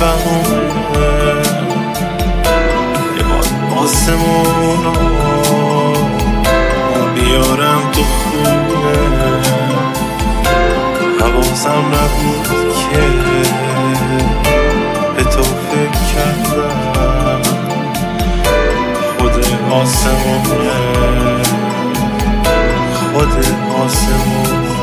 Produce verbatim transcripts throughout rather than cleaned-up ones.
بهونه یه بار آسمون رو بیارم تو خونه. حواسم نبود که به تو فکر کردم، خود آسمونه خود آسمونه.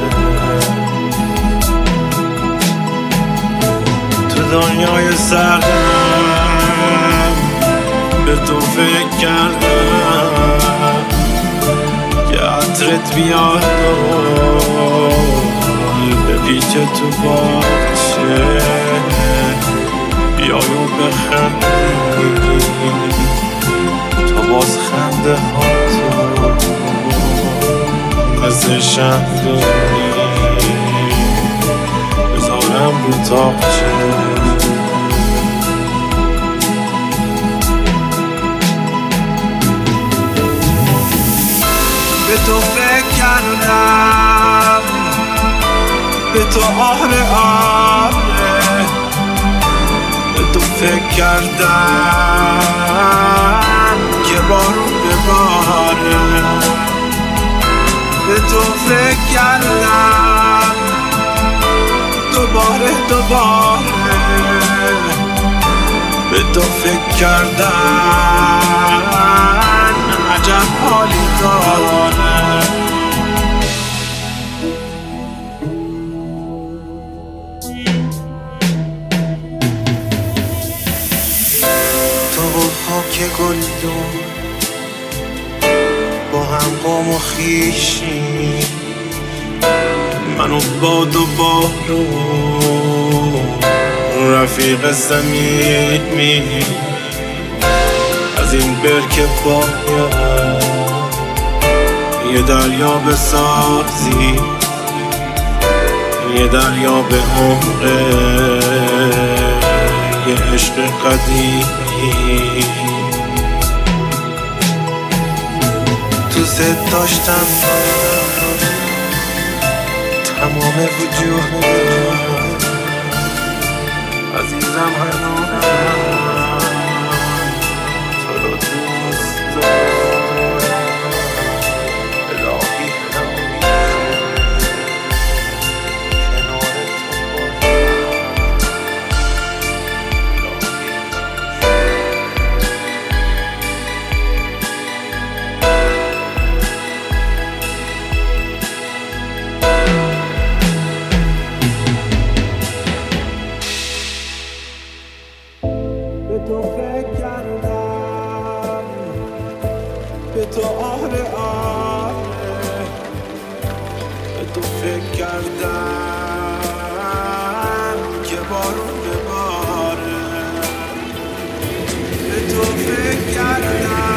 تو دنیای سردم به تو فکر کردم که عطرت بیاد به پیچ تو باشه، بیای و بخندی تو باز خنده ها تو مثل شمدونی بذارم رو تاقچه. به تو فکر کردم، به تو آره آره به تو فکر کردم که بارون بباره. به تو فکر کردم دوباره دوباره به تو فکر کردم عجب حالی داره. تو و خاک گلدون با هم قوم و خویشی، من و باد و بارون رفیق صمیمی. از این برکه باید یه دریا بسازی، یه دریا به عمق یه عشق قدیمی. دوست داشتم تمام وجودم، عزیزم هنوز تو رو دوست دارم. الهی همیشه کنار تو به تو فکر کردم، به تو آره آره به تو فکر کردم که بارون بباره. به تو فکر کردم